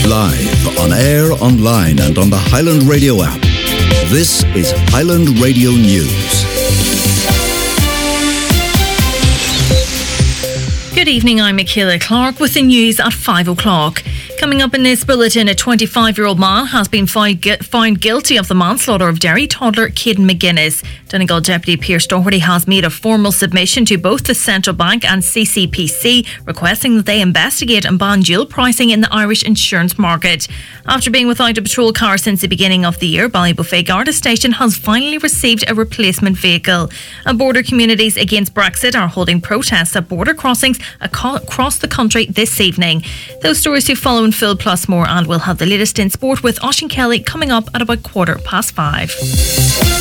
Live, on air, online and on the Highland Radio app. This is Highland Radio News. Good evening, I'm Michaela Clark with the news at 5 o'clock. Coming up in this bulletin, a 25-year-old man has been found guilty of the manslaughter of Derry toddler Caden McGuinness. Donegal Deputy Pearse Doherty has made a formal submission to both the Central Bank and CCPC requesting that they investigate and ban dual pricing in the Irish insurance market. After being without a patrol car since the beginning of the year, Ballybuffet Garda Station has finally received a replacement vehicle. And border communities against Brexit are holding protests at border crossings across the country this evening. Those stories to follow in full plus more, and we'll have the latest in sport with Oisín Kelly coming up at about 5:15.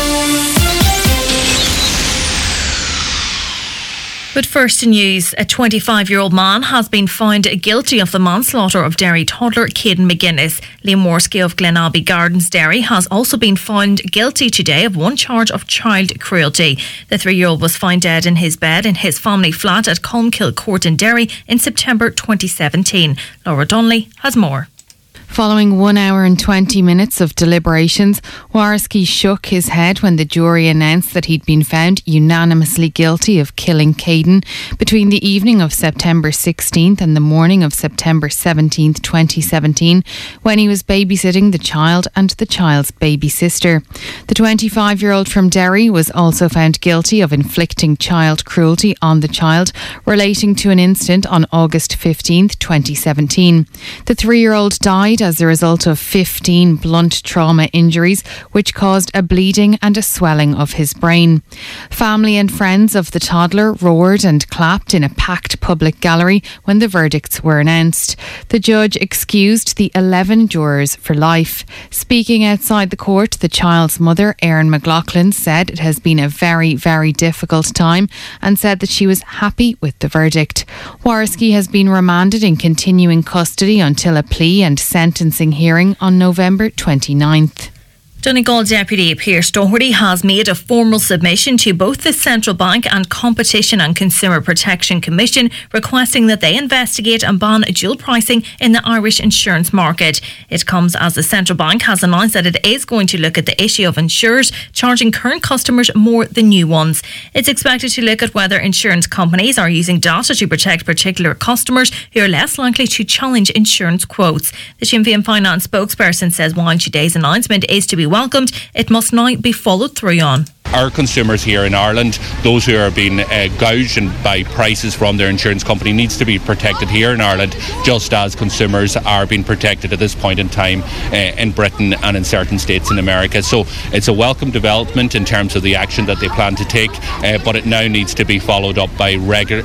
But first in news, a 25-year-old man has been found guilty of the manslaughter of Derry toddler Caden McGuinness. Liam Worskey of Glenabbey Gardens, Derry, has also been found guilty today of one charge of child cruelty. The 3-year-old was found dead in his bed in his family flat at Colmkill Court in Derry in September 2017. Laura Donnelly has more. Following 1 hour and 20 minutes of deliberations, Worskey shook his head when the jury announced that he'd been found unanimously guilty of killing Caden between the evening of September 16th and the morning of September 17th, 2017, when he was babysitting the child and the child's baby sister. The 25-year-old from Derry was also found guilty of inflicting child cruelty on the child relating to an incident on August 15th, 2017. The 3-year-old died as a result of 15 blunt trauma injuries, which caused a bleeding and a swelling of his brain. Family and friends of the toddler roared and clapped in a packed public gallery when the verdicts were announced. The judge excused the 11 jurors for life. Speaking outside the court, the child's mother, Erin McLaughlin, said it has been a very, very difficult time and said that she was happy with the verdict. Worskey has been remanded in continuing custody until a plea and sentencing hearing on November 29th. Donegal Deputy Pearse Doherty has made a formal submission to both the Central Bank and Competition and Consumer Protection Commission requesting that they investigate and ban dual pricing in the Irish insurance market. It comes as the Central Bank has announced that it is going to look at the issue of insurers charging current customers more than new ones. It's expected to look at whether insurance companies are using data to protect particular customers who are less likely to challenge insurance quotes. The Sinn Féin Finance spokesperson says while today's announcement is to be welcomed, it must now be followed through on. Our consumers here in Ireland, those who are being gouged by prices from their insurance company, needs to be protected here in Ireland, just as consumers are being protected at this point in time in Britain and in certain states in America. So it's a welcome development in terms of the action that they plan to take, but it now needs to be followed up by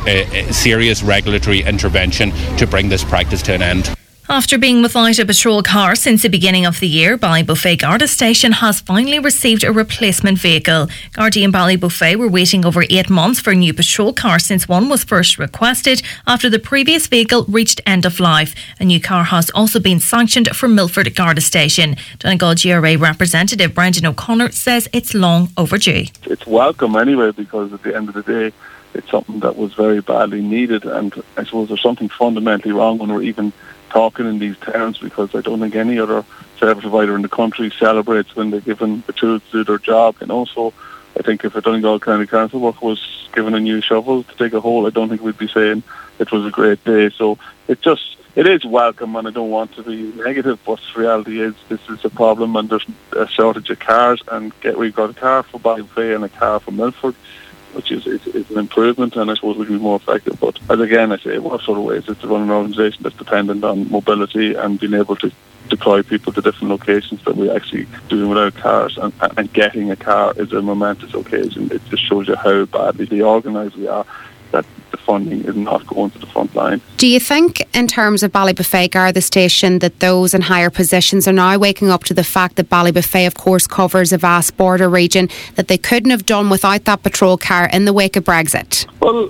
serious regulatory intervention to bring this practice to an end. After being without a patrol car since the beginning of the year, Ballybuffet Garda Station has finally received a replacement vehicle. Gardaí and Ballybuffet were waiting over 8 months for a new patrol car since one was first requested after the previous vehicle reached end of life. A new car has also been sanctioned for Milford Garda Station. Donegal GRA representative Brendan O'Connor says it's long overdue. It's welcome anyway, because at the end of the day it's something that was very badly needed, and I suppose there's something fundamentally wrong when we're even talking in these terms, because I don't think any other service provider in the country celebrates when they're given the tools to do their job. So I think if a Donegal County Council worker was given a new shovel to dig a hole, I don't think we'd be saying it was a great day. So it is welcome, and I don't want to be negative, but the reality is this is a problem, and there's a shortage of cars, and we've got a car for Ballybuffet and a car for Milford, which is an improvement, and I suppose we can be more effective. But as again I say, what sort of ways is to run an organisation that's dependent on mobility and being able to deploy people to different locations that we're actually doing without cars, and getting a car is a momentous occasion. It just shows you how badly organised we are, that the funding is not going to the front line. Do you think, in terms of Ballybuffet Garda Station, that those in higher positions are now waking up to the fact that Ballybuffet, of course, covers a vast border region that they couldn't have done without that patrol car in the wake of Brexit? Well,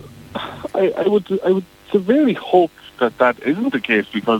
I would severely hope that isn't the case, because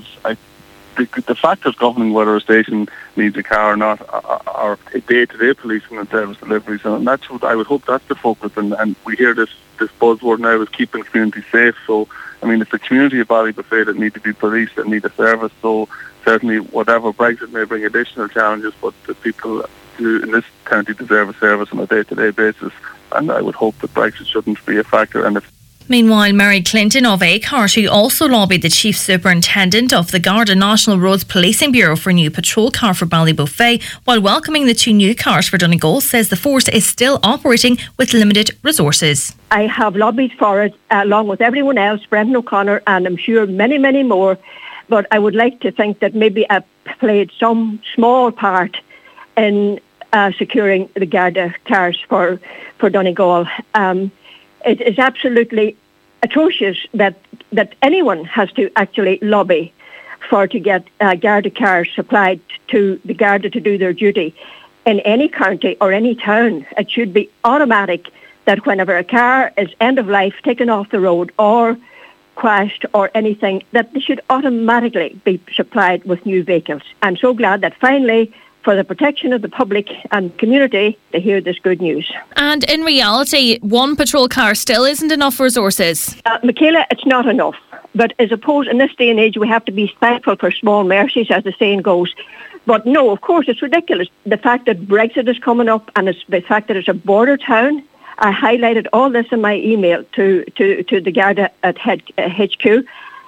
the factors governing whether a station needs a car or not are day-to-day policing and service deliveries, and that's what I would hope that's the focus. And we hear this this buzzword now is keeping communities safe. So, I mean, it's the community of Ballybofey that need to be policed, that need a service. So certainly whatever Brexit may bring additional challenges, but the people who in this county deserve a service on a day-to-day basis. And I would hope that Brexit shouldn't be a factor. And Meanwhile, Mary Clinton of Acart also lobbied the Chief Superintendent of the Garda National Roads Policing Bureau for a new patrol car for Ballybofey, while welcoming the 2 new cars for Donegal, says the force is still operating with limited resources. I have lobbied for it along with everyone else, Brendan O'Connor, and I'm sure many, many more. But I would like to think that maybe I played some small part in securing the Garda cars for Donegal. It is absolutely atrocious that anyone has to actually lobby to get Garda cars supplied to the Garda to do their duty in any county or any town. It should be automatic that whenever a car is end of life, taken off the road or crashed or anything, that they should automatically be supplied with new vehicles. I'm so glad that finally, for the protection of the public and community, to hear this good news. And in reality, 1 patrol car still isn't enough resources. Michaela, it's not enough. But I suppose in this day and age, we have to be thankful for small mercies, as the saying goes. But no, of course, it's ridiculous. The fact that Brexit is coming up and the fact that it's a border town. I highlighted all this in my email to the Garda at HQ.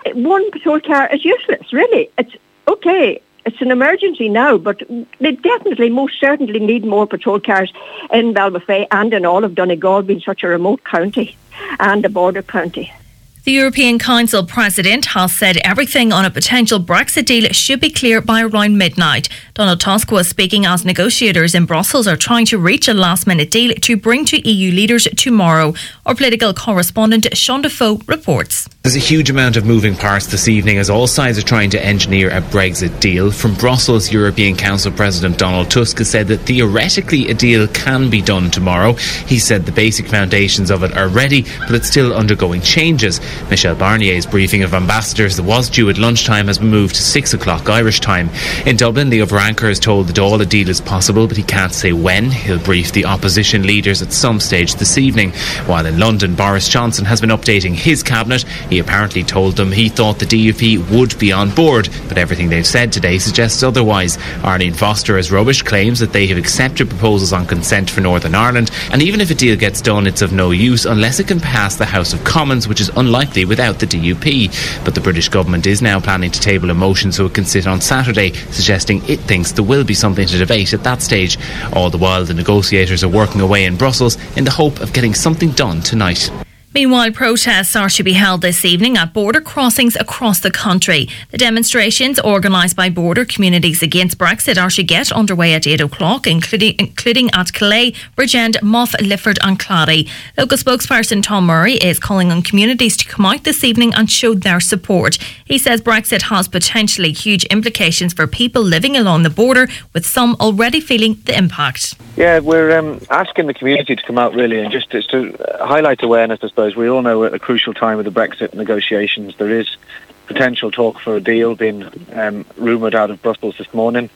1 patrol car is useless, really. It's okay. It's an emergency now, but they definitely, most certainly need more patrol cars in Ballybofey and in all of Donegal, being such a remote county and a border county. The European Council President has said everything on a potential Brexit deal should be clear by around midnight. Donald Tusk was speaking as negotiators in Brussels are trying to reach a last-minute deal to bring to EU leaders tomorrow. Our political correspondent Sean Defoe reports. There's a huge amount of moving parts this evening as all sides are trying to engineer a Brexit deal. From Brussels, European Council President Donald Tusk has said that theoretically a deal can be done tomorrow. He said the basic foundations of it are ready, but it's still undergoing changes. Michel Barnier's briefing of ambassadors that was due at lunchtime has been moved to 6 o'clock Irish time. In Dublin, Leo Varadkar has told the Dáil a deal is possible, but he can't say when. He'll brief the opposition leaders at some stage this evening. While in London, Boris Johnson has been updating his cabinet. He apparently told them he thought the DUP would be on board, but everything they've said today suggests otherwise. Arlene Foster, as rubbish, claims that they have accepted proposals on consent for Northern Ireland, and even if a deal gets done, it's of no use unless it can pass the House of Commons, which is unlikely without the DUP. But the British government is now planning to table a motion so it can sit on Saturday, suggesting it thinks there will be something to debate at that stage. All the while, the negotiators are working away in Brussels in the hope of getting something done tonight. Meanwhile, protests are to be held this evening at border crossings across the country. The demonstrations organised by border communities against Brexit are to get underway at 8 o'clock, including at Calais, Bridgend, Moff, Lifford and Clady. Local spokesperson Tom Murray is calling on communities to come out this evening and show their support. He says Brexit has potentially huge implications for people living along the border, with some already feeling the impact. Yeah, we're asking the community to come out really and just to highlight awareness, I suppose. We all know at a crucial time of the Brexit negotiations there is potential talk for a deal being rumoured out of Brussels this morning.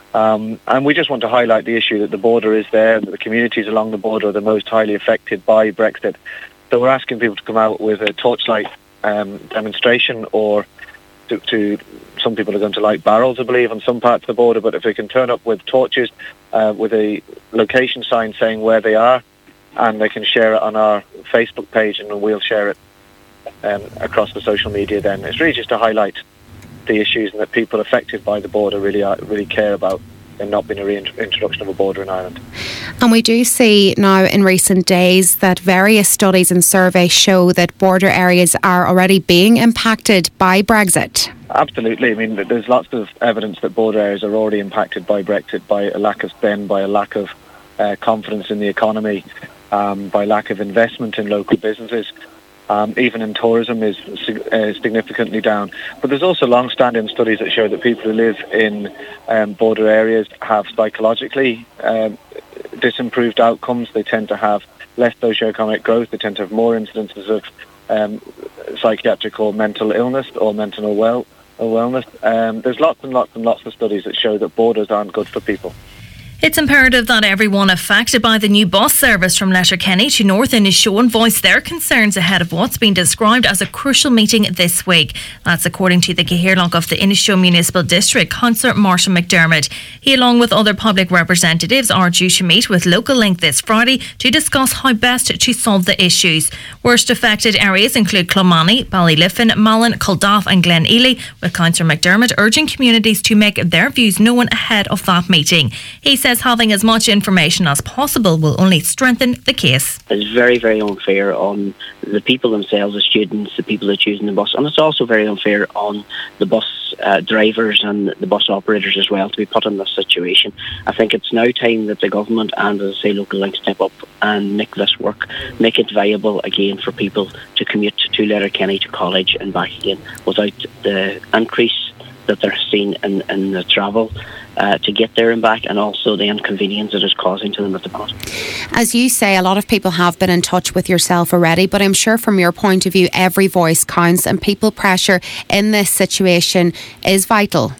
And we just want to highlight the issue that the border is there, that the communities along the border are the most highly affected by Brexit. So we're asking people to come out with a torchlight demonstration, or to some people are going to light barrels, I believe, on some parts of the border, but if they can turn up with torches with a location sign saying where they are, and they can share it on our Facebook page, and we'll share it across the social media then. It's really just to highlight the issues and that people affected by the border really care about there not being a reintroduction of a border in Ireland. And we do see now in recent days that various studies and surveys show that border areas are already being impacted by Brexit. Absolutely. I mean, there's lots of evidence that border areas are already impacted by Brexit, by a lack of spend, by a lack of confidence in the economy, by lack of investment in local businesses. Even in tourism is significantly down. But there's also long-standing studies that show that people who live in border areas have psychologically disimproved outcomes. They tend to have less socioeconomic growth. They tend to have more incidences of psychiatric or mental illness or mental wellness. There's lots and lots and lots of studies that show that borders aren't good for people. It's imperative that everyone affected by the new bus service from Letterkenny to North Inishowen voice their concerns ahead of what's been described as a crucial meeting this week. That's according to the Cahirlock of the Inishowen Municipal District, Councillor Marshall McDermott. He, along with other public representatives, are due to meet with Local Link this Friday to discuss how best to solve the issues. Worst affected areas include Clonmany, Ballyliffin, Malin, Culdaff and Glen Ely, with Councillor McDermott urging communities to make their views known ahead of that meeting. He says having as much information as possible will only strengthen the case. It's very, very unfair on the people themselves, the students, the people that are choosing the bus, and it's also very unfair on the bus drivers and the bus operators as well to be put in this situation. I think it's now time that the government and, as I say, Local Link step up and make this work, make it viable again for people to commute to Letterkenny to college and back again without the increase that they're seeing in the travel to get there and back, and also the inconvenience it is causing to them at the moment. As you say, a lot of people have been in touch with yourself already, but I'm sure from your point of view, every voice counts, and people pressure in this situation is vital.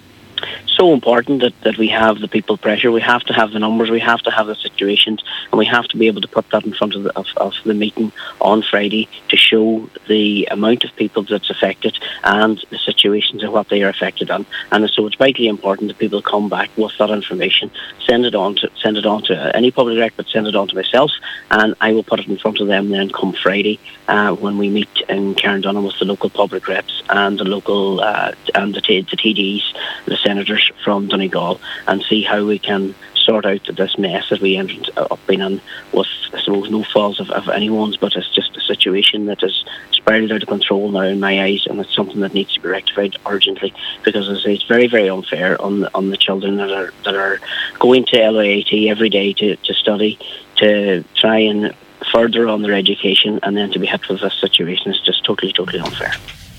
So important that we have the people pressure. We have to have the numbers, we have to have the situations, and we have to be able to put that in front of the meeting on Friday to show the amount of people that's affected and the situations and what they are affected on. And so it's vitally important that people come back with that information, send it on to any public rec, but send it on to myself, and I will put it in front of them then come Friday when we meet in Carndonagh with the local public reps and the local and the TDs, the senators from Donegal, and see how we can sort out this mess that we ended up being in with, I suppose, no fault of anyone's, but it's just a situation that is spiraled out of control now in my eyes, and it's something that needs to be rectified urgently, because as I say, it's very, very unfair on the children that are going to LIAT every day to study, to try and further on their education, and then to be hit with this situation is just totally unfair.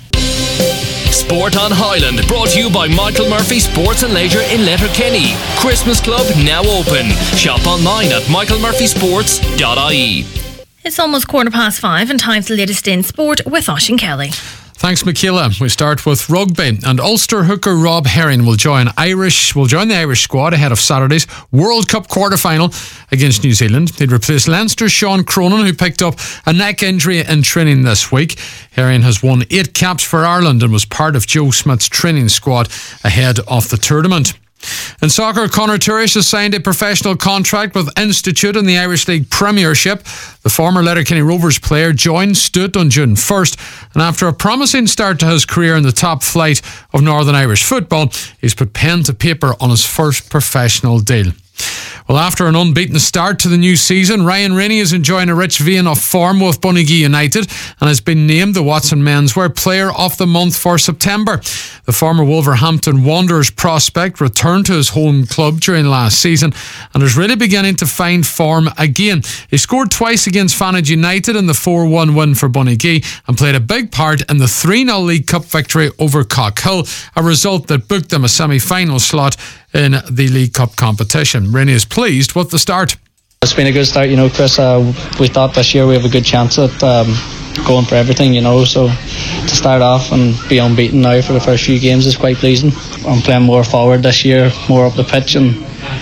Sport on Highland, brought to you by Michael Murphy Sports and Leisure in Letterkenny. Christmas Club now open. Shop online at michaelmurphysports.ie. It's almost 5:15 and time for the latest in sport with Oisín Kelly. Thanks, Michaela. We start with rugby, and Ulster hooker Rob Herring will join the Irish squad ahead of Saturday's World Cup quarter-final against New Zealand. He'd replace Leinster's Sean Cronin, who picked up a neck injury in training this week. Herring has won 8 caps for Ireland and was part of Joe Smith's training squad ahead of the tournament. In soccer, Conor Turish has signed a professional contract with Institute in the Irish League Premiership. The former Letterkenny Rovers player joined Sturt on June 1st, and after a promising start to his career in the top flight of Northern Irish football, he's put pen to paper on his first professional deal. Well, after an unbeaten start to the new season, Ryan Rainey is enjoying a rich vein of form with Bunagee United and has been named the Watson Menswear Player of the Month for September. The former Wolverhampton Wanderers prospect returned to his home club during last season and is really beginning to find form again. He scored twice against Fanage United in the 4-1 win for Bunagee and played a big part in the 3-0 League Cup victory over Cockhill, a result that booked them a semi-final slot in the League Cup competition. Rainey is pleased with the start. It's been a good start, Chris. We thought this year we have a good chance at going for everything, so to start off and be unbeaten now for the first few games is quite pleasing. I'm playing more forward this year, more up the pitch, and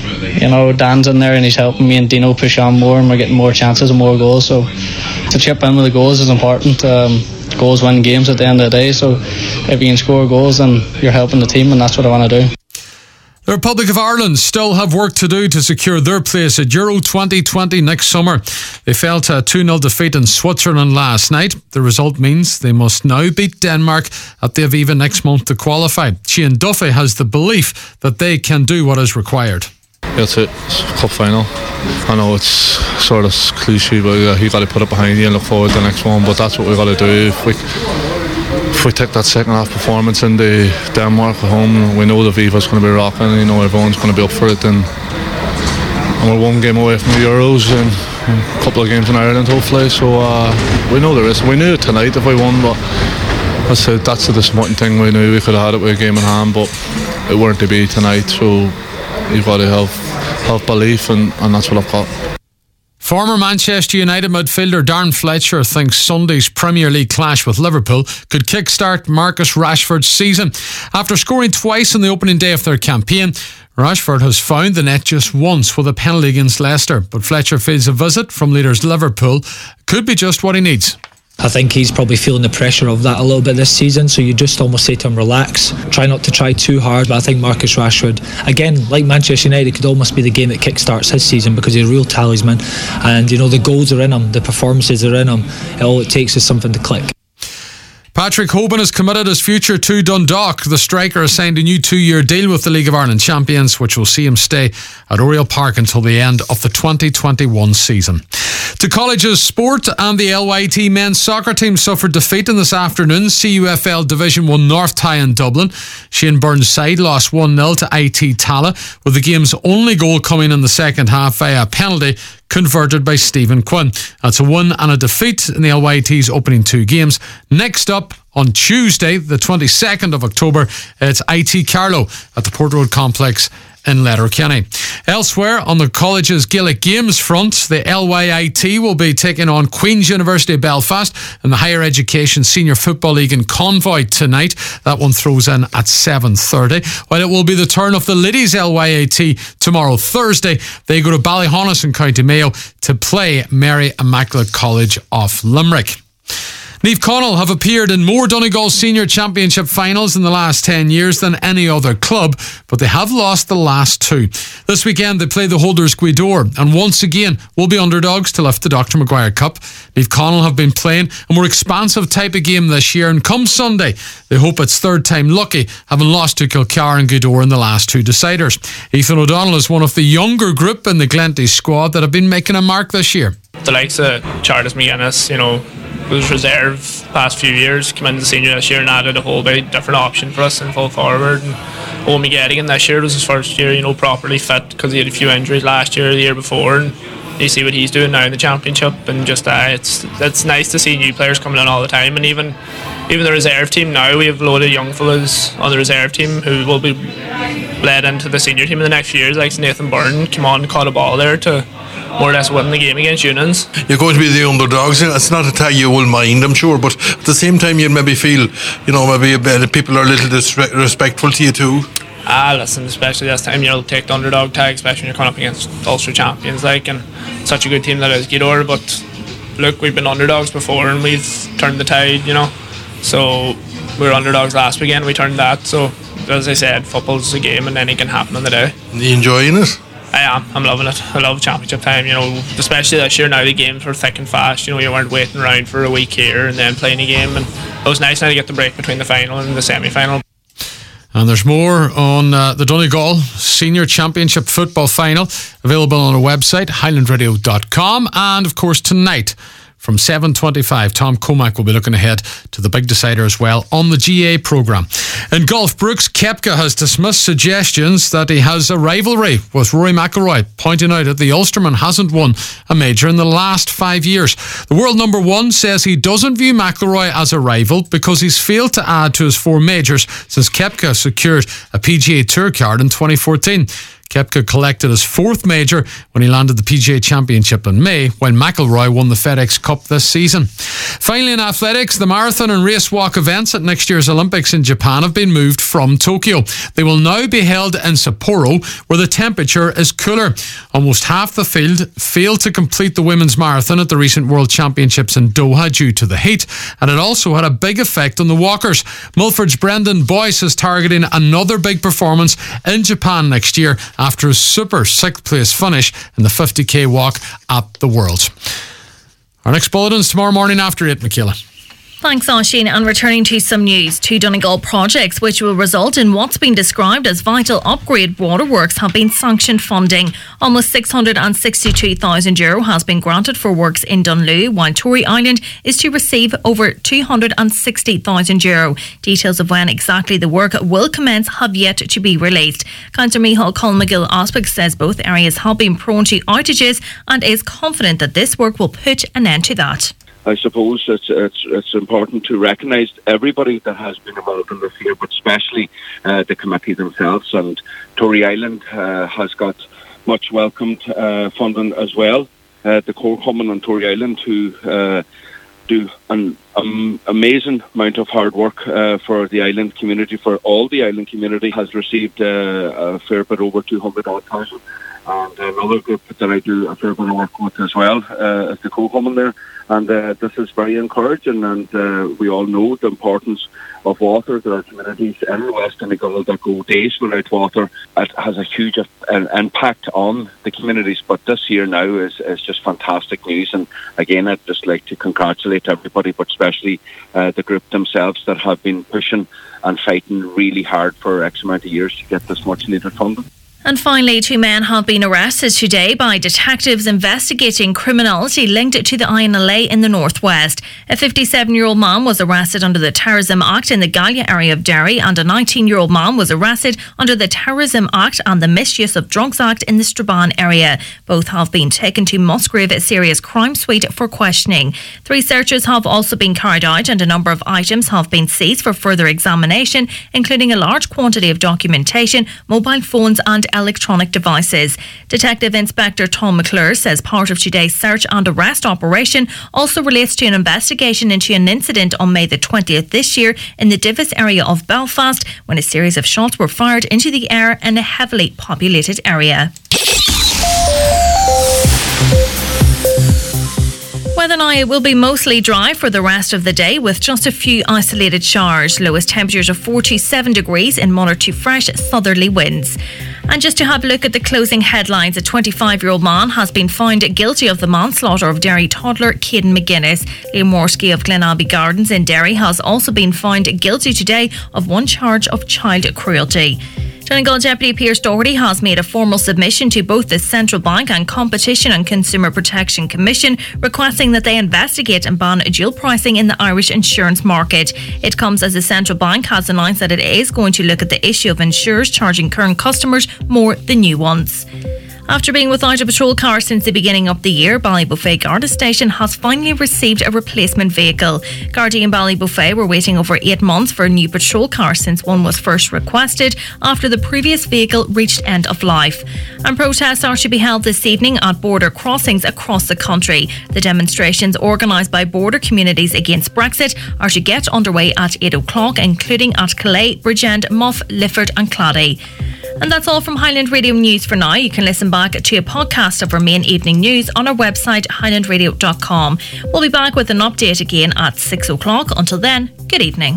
Dan's in there and he's helping me and Dino push on more, and we're getting more chances and more goals, so to chip in with the goals is important. Goals win games at the end of the day, so if you can score goals then you're helping the team, and that's what I want to do. The Republic of Ireland still have work to do to secure their place at Euro 2020 next summer. They fell to a 2-0 defeat in Switzerland last night. The result means they must now beat Denmark at the Aviva next month to qualify. Shane Duffy has the belief that they can do what is required. That's it. It's a cup final. I know it's sort of cliche, but you got to put it behind you and look forward to the next one. But that's what we got to do. If we take that second half performance in the Denmark at home, we know the Viva's going to be rocking, everyone's going to be up for it, and we're one game away from the Euros and a couple of games in Ireland hopefully, so we know the risk. We knew it tonight if we won, but that's the disappointing thing. We knew we could have had it with a game in hand, but it weren't to be tonight, so you've got to have belief, and that's what I've got. Former Manchester United midfielder Darren Fletcher thinks Sunday's Premier League clash with Liverpool could kickstart Marcus Rashford's season. After scoring twice on the opening day of their campaign, Rashford has found the net just once with a penalty against Leicester, but Fletcher feels a visit from leaders Liverpool could be just what he needs. I think he's probably feeling the pressure of that a little bit this season, so you just almost say to him, relax, try not to try too hard. But I think Marcus Rashford, again, like Manchester United, could almost be the game that kickstarts his season, because he's a real talisman, and you know, the goals are in him, the performances are in him. All it takes is something to click. Patrick Hoban has committed his future to Dundalk. The striker has signed a new 2-year deal with the League of Ireland champions, which will see him stay at Oriel Park until the end of the 2021 season. To colleges sport, and the LYT men's soccer team suffered defeat in this afternoon's CUFL Division 1 North tie in Dublin. Shane Byrne's side lost 1-0 to IT Tala, with the game's only goal coming in the second half via a penalty converted by Stephen Quinn. That's a win and a defeat in the LYT's opening 2 games. Next up on Tuesday, the 22nd of October, it's IT Carlow at the Port Road Complex in Letterkenny. Elsewhere, on the college's Gaelic Games front, the LYIT will be taking on Queen's University of Belfast in the Higher Education Senior Football League in Convoy tonight. That one throws in at 7:30. While it will be the turn of the ladies' LYIT tomorrow, Thursday, they go to Ballyhonus in County Mayo to play Mary Immaculate College of Limerick. Niamh Connell have appeared in more Donegal Senior Championship finals in the last 10 years than any other club, but they have lost the last 2. This weekend they play the holders Gweedore, and once again will be underdogs to lift the Dr. Maguire Cup. Niamh Connell have been playing a more expansive type of game this year, and come Sunday they hope it's third time lucky, having lost to Kilcar and Gweedore in the last 2 deciders. Ethan O'Donnell is one of the younger group in the Glenty squad that have been making a mark this year. The likes of Charles McGuinness, you know, was reserve past few years, came into the senior this year and added a whole bit different option for us in full forward. And Owen McGettigan this year was his first year, you know, properly fit, because he had a few injuries last year, the year before, and you see what he's doing now in the championship. And just it's nice to see new players coming in all the time. And even the reserve team now, we have a load of young fellas on the reserve team who will be led into the senior team in the next few years, like Nathan Byrne came on and caught a ball there to more or less win the game against Unions. You're going to be the underdogs. It's not a tie you will mind, I'm sure, but at the same time you maybe feel, you know, maybe people are a little disrespectful to you too. Listen, especially this time, you know, take the underdog tag, especially when you're coming up against Ulster champions, like, and such a good team that is Gweedore. But look, we've been underdogs before and we've turned the tide, you know. So we were underdogs last weekend, we turned that. So as I said, football's a game and anything can happen on the day. Are you enjoying it? I am. I'm loving it. I love championship time, you know, especially this year now the games were thick and fast, you know, you weren't waiting around for a week here and then playing a game, and it was nice now to get the break between the final and the semi-final. And there's more on the Donegal Senior Championship Football Final, available on our website, highlandradio.com, and of course tonight from 7:25, Tom Comack will be looking ahead to the big decider as well on the GA programme. In golf, Brooks Koepka has dismissed suggestions that he has a rivalry with Rory McIlroy, pointing out that the Ulsterman hasn't won a major in the last 5 years. The world number 1 says he doesn't view McIlroy as a rival because he's failed to add to his 4 majors since Koepka secured a PGA Tour card in 2014. Koepka collected his 4th major when he landed the PGA Championship in May, while McIlroy won the FedEx Cup this season. Finally, in athletics, the marathon and race walk events at next year's Olympics in Japan have been moved from Tokyo. They will now be held in Sapporo, where the temperature is cooler. Almost half the field failed to complete the women's marathon at the recent World Championships in Doha due to the heat, and it also had a big effect on the walkers. Milford's Brendan Boyce is targeting another big performance in Japan next year after a super 6th place finish in the 50k walk at the Worlds. Our next bulletin's tomorrow morning after 8, Michaela. Thanks, Oisín. And returning to some news, 2 Donegal projects which will result in what's been described as vital upgrade waterworks have been sanctioned funding. Almost €662,000 has been granted for works in Dunloo, while Tory Island is to receive over €260,000. Details of when exactly the work will commence have yet to be released. Councillor Micheál Colmcgill Ospic says both areas have been prone to outages and is confident that this work will put an end to that. I suppose it's important to recognise everybody that has been involved in this here, but especially the committee themselves. And Tory Island has got much welcomed funding as well. the Core Common on Tory Island, who do an amazing amount of hard work for the island community, for all the island community, has received a fair bit over 200,000. And another group that I do a fair bit of work with as well is the Co-Common there. And this is very encouraging, and we all know the importance of water. There are communities in West Donegal that go days without water. It has a huge impact on the communities, but this year now is just fantastic news. And again, I'd just like to congratulate everybody, but especially the group themselves that have been pushing and fighting really hard for X amount of years to get this much needed funding. And finally, 2 men have been arrested today by detectives investigating criminality linked to the INLA in the northwest. A 57-year-old man was arrested under the Terrorism Act in the Gallia area of Derry, and a 19-year-old man was arrested under the Terrorism Act and the Misuse of Drugs Act in the Strabane area. Both have been taken to Musgrave Serious Crime Suite for questioning. 3 searches have also been carried out, and a number of items have been seized for further examination, including a large quantity of documentation, mobile phones and electronic devices. Detective Inspector Tom McClure says part of today's search and arrest operation also relates to an investigation into an incident on May the 20th this year in the Divis area of Belfast, when a series of shots were fired into the air in a heavily populated area. Weather now, it will be mostly dry for the rest of the day with just a few isolated showers. Lowest temperatures of 47 degrees in moderate to fresh southerly winds. And just to have a look at the closing headlines, a 25-year-old man has been found guilty of the manslaughter of Derry toddler Caden McGuinness. Liam Morsky of Glen Abbey Gardens in Derry has also been found guilty today of one charge of child cruelty. Donegal Deputy Piers Doherty has made a formal submission to both the Central Bank and Competition and Consumer Protection Commission requesting that they investigate and ban dual pricing in the Irish insurance market. It comes as the Central Bank has announced that it is going to look at the issue of insurers charging current customers more than new ones. After being without a patrol car since the beginning of the year, Ballybuffet Garda Station has finally received a replacement vehicle. Gardaí in Ballybuffet were waiting over 8 months for a new patrol car since one was first requested after the previous vehicle reached end of life. And protests are to be held this evening at border crossings across the country. The demonstrations organised by border communities against Brexit are to get underway at 8 o'clock, including at Calais, Bridgend, Muff, Lifford and Claddagh. And that's all from Highland Radio News for now. You can listen back to a podcast of our main evening news on our website, highlandradio.com. We'll be back with an update again at 6 o'clock. Until then, good evening.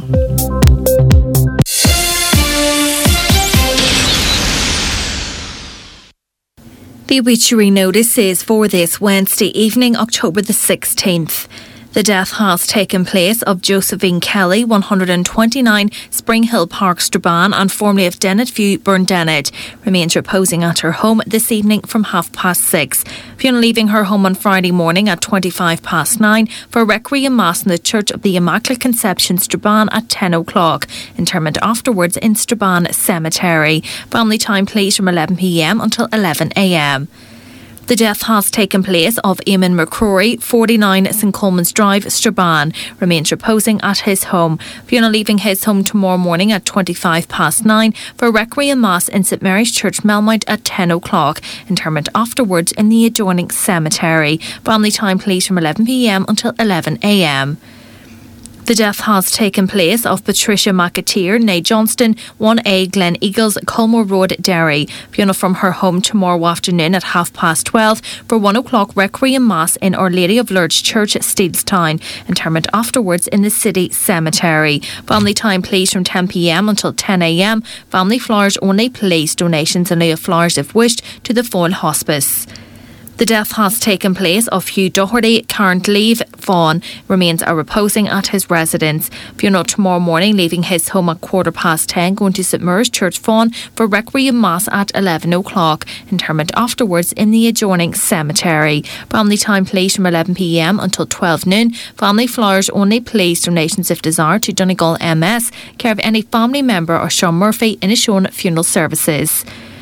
The obituary notice is for this Wednesday evening, October the 16th. The death has taken place of Josephine Kelly, 129, Spring Hill Park, Strabane, and formerly of Dennett View, Burndennet. Remains reposing at her home this evening from 6:30. Fiona leaving her home on Friday morning at 9:25 for a Requiem Mass in the Church of the Immaculate Conception, Strabane at 10 o'clock. Interment afterwards in Strabane Cemetery. Family time please from 11 p.m. until 11 a.m. The death has taken place of Eamon McCrory, 49 St Coleman's Drive, Strabane. Remains reposing at his home. Fiona leaving his home tomorrow morning at 9:25 for a Requiem Mass in St Mary's Church, Melmount at 10 o'clock. Interment afterwards in the adjoining cemetery. Family time please from 11 p.m. until 11 a.m. The death has taken place of Patricia McAteer, née Johnston, 1A Glen Eagles, Culmore Road, Derry. Fiona from her home tomorrow afternoon at 12:30 for 1 o'clock Requiem Mass in Our Lady of Lourdes Church, Steelstown. Interment afterwards in the City Cemetery. Family time please from 10 p.m. until 10 a.m. Family flowers only, please. Donations in lieu of flowers if wished to the Fawn Hospice. The death has taken place of Hugh Doherty, current leave, Fawn. Remains are reposing at his residence. Funeral tomorrow morning, leaving his home at 10:15, going to St Mary's Church, Fawn, for Requiem Mass at 11 o'clock. Interment afterwards in the adjoining cemetery. Family time please from 11 p.m. until 12 noon. Family flowers only, please. Donations if desired to Donegal MS, care of any family member or Sean Murphy in Inishowen Funeral Services.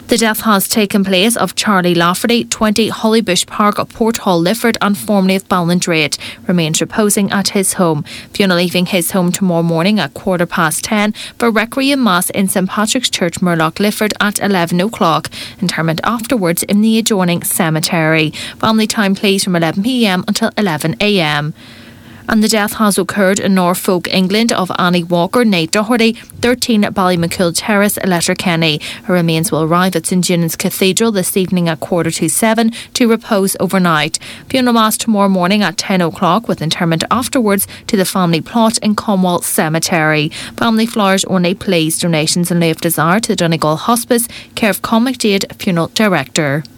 The death has taken place of Charlie Lafferty, 20 Hollybush Park, Porthall, Lifford, and formerly of Ballindrate. Remains reposing at his home. Fiona leaving his home tomorrow morning at 10:15 for Requiem Mass in St Patrick's Church, Murlock, Lifford at 11 o'clock. Interment afterwards in the adjoining cemetery. Family time please from 11 p.m. until 11 a.m. And the death has occurred in Norfolk, England, of Annie Walker, née Doherty, 13 Ballymacool Terrace, Letterkenny. Her remains will arrive at St Junan's Cathedral this evening at 7:15 to repose overnight. Funeral Mass tomorrow morning at 10 o'clock with interment afterwards to the family plot in Comwall Cemetery. Family flowers only, please. Donations in lieu of desire to the Donegal Hospice, care of Con McDade, Funeral Director.